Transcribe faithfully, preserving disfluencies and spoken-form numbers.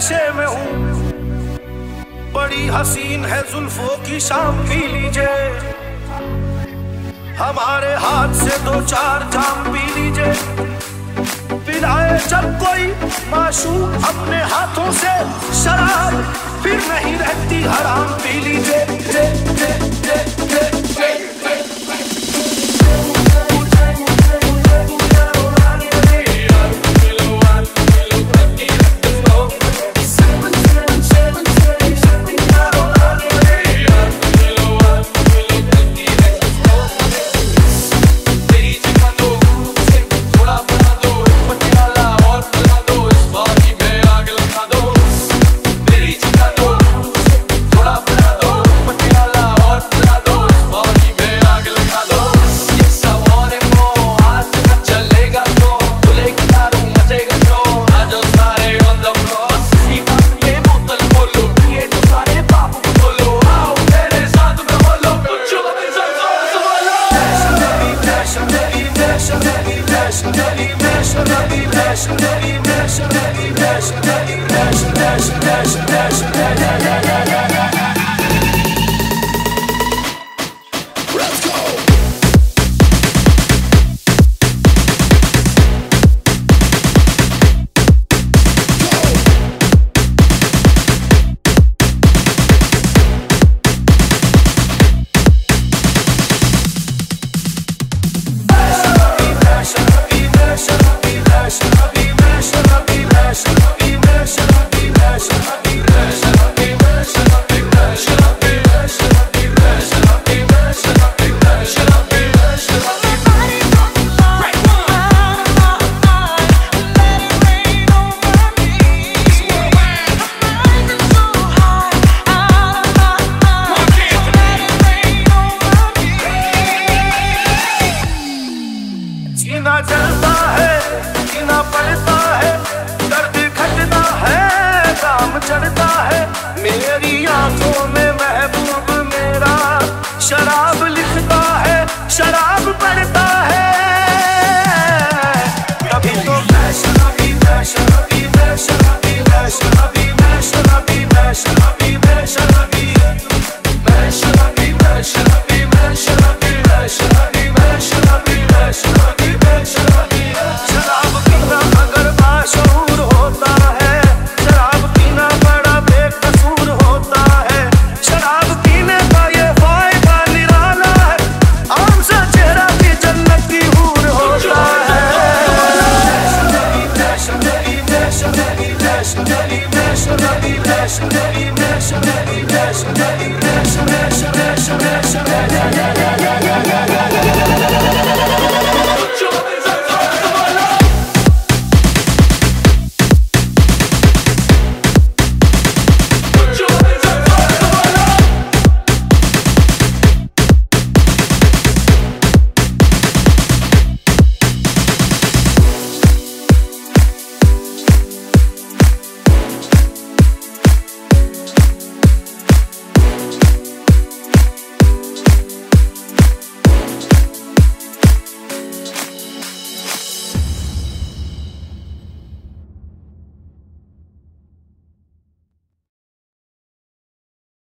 नशे में हूँ, बड़ी हसीन है जुल्फों की शाम पी लीजिए, हमारे हाथ से दो चार जाम पी लीजिए। पिलाए जब कोई माशूक अपने हाथों से शराब, फिर नहीं रहती हराम पी लीजिए। जे, जे, जे, जे, जे, जे। जीना चलता है, जीना पड़ता है, दर्द घटता है, काम चढ़ता है, मेरी आंखों में महबूब मेरा शराब लिखता है, शराब पढ़ता है। कभी तो मैं शराबी, मैं शराबी, मैं शराबी, मैं शराबी, मैं शराबी, मैं शराबी, मैं शराबी, मैं शराबी, मैं शराबी, मैं शराबी, मैं शराबी, मैं शराबी, मैं शराबी। शराब पीना अगर बाशऊर होता है, शराब पीना बड़ा बेकसूर होता है, शराब पीने का ये फायदा निराला है, आम सा चेहरा भी जन्नत की हूर होता है। शराबी, मैं शराबी, मैं शराबी, मैं शराबी, मैं शराबी, मैं शराबी, मैं शराबी, मैं शराबी।